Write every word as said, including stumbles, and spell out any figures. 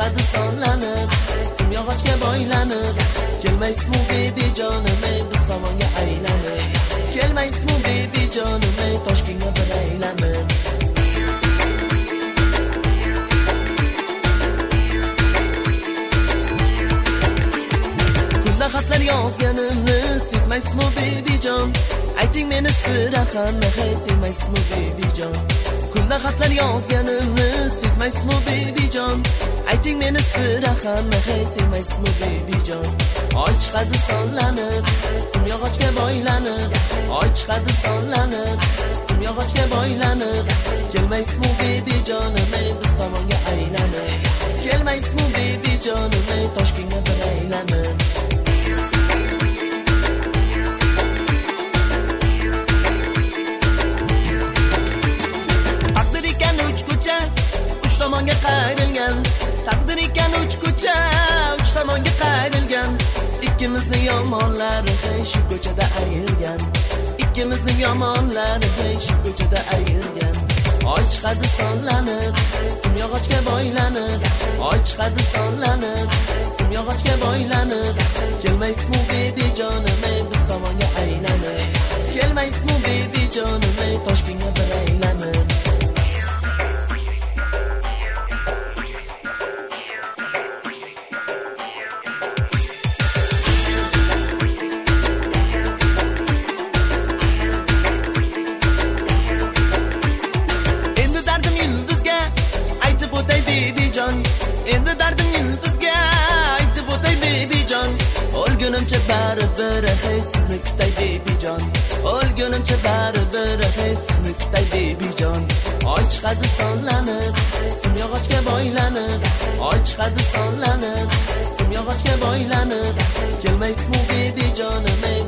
chiqadi sonlanib, sim yog'ochga boylanib, kelmaysizmi baby jonim ey biz tomonga aylanib, kelmaysizmi baby jonim ey Toshkentga bir aylanib. Kunda xatlar yozganimni sezmaysizmi baby jon, ayting meni sira hamma hey sevmaysizmi baby jon. Kunda xatlar yozganimni sezmaysizmi baby jon, ayting meni sira hamma hey sevmaysizmi baby jon. Oy chiqadi sonlanib, sim yog'ochga boylanib, oy chiqadi sonlanib, sim yog'ochga boylanib, kelmaysizmi baby jonim ey biz tomonga aylanib, kelmaysizmi baby jonim ey Toshkentga bir aylanib. Taqdir ekan uch ko'cha, uch tomonga qayrilgan, taqdir ekan uch ko'cha, uch tomonga qayrilgan. İkkimizni yomonlari hey shu ko'chada ayirgan, ikkimizni yomonlari hey shu ko'chada ayirgan. Oy chiqadi sonlanib, sim yog'ochga boylanib, oy chiqadi sonlanib, sim yog'ochga boylanib, kelmaysizmi baby jonim ey biz tomonga aylanib, kelmaysizmi baby jonim ey Toshkentga bir aylanib. Endi dardim yulduzga aytib o'tay baby jon, o'lgunimcha baribir hey sizni kutay baby jon, o'lgunimcha baribir hey sizni kutay baby jon. Oy chiqadi sonlanib, sim yog'ochga boylanib, oy chiqadi sonlanib, sim yog'ochga boylanib, kelmaysizmi baby jonim ey